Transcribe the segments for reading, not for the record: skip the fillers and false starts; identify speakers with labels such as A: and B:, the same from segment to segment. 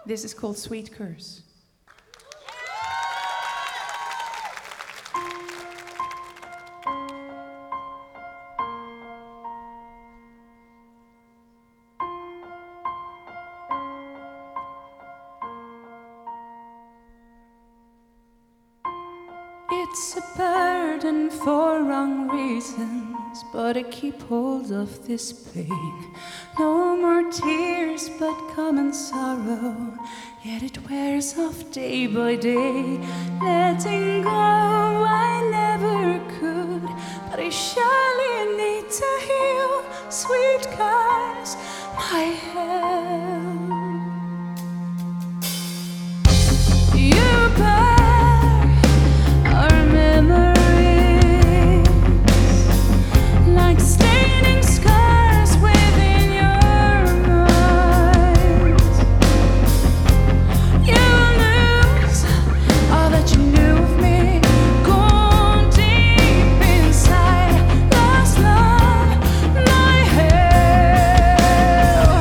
A: This is called Sweet Curse. It's a burden for wrong reasons, but I keep hold of this pain. No more tears, but common sorrow, yet it wears off day by day. Letting go I never could, but I surely need to heal. Sweet curse, my help. You bear our memories like staining scars within your mind. You lose all that you knew of me, gone deep inside, lost love, my hell.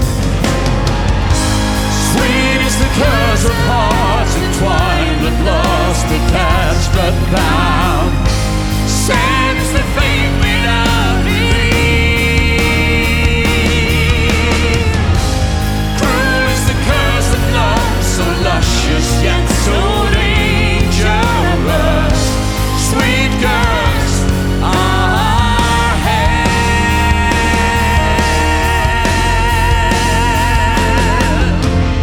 B: Sweet is the curse of hearts entwined, but lost, detached, but bound. Sad is the fate without relief. Cruel is the curse of love, so luscious yet so dangerous. Sweet curse, our hand.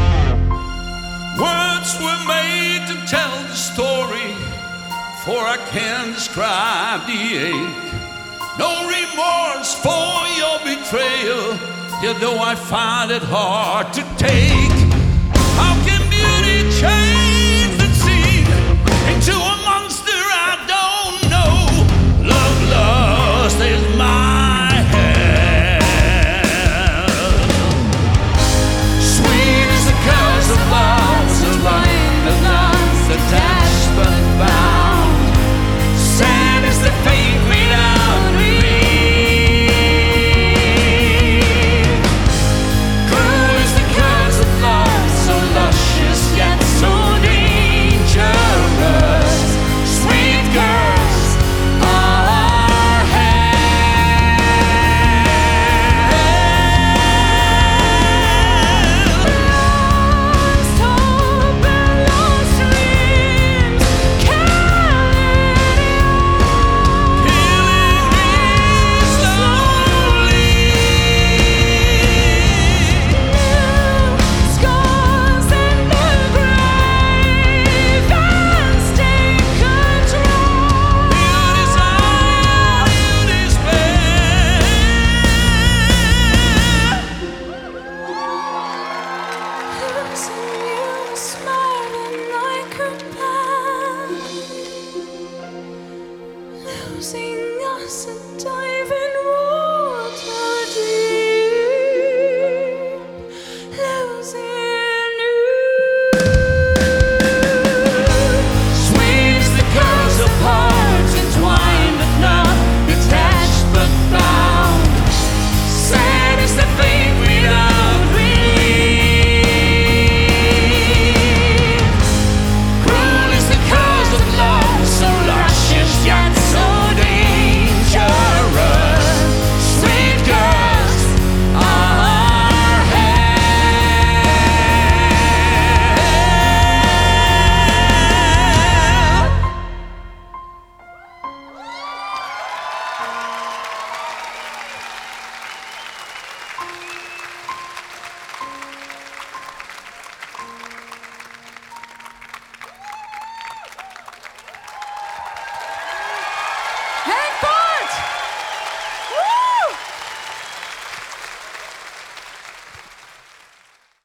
B: Words were made to tell the story, for I can't describe the ache. No remorse for your betrayal, yet though I find it hard to take.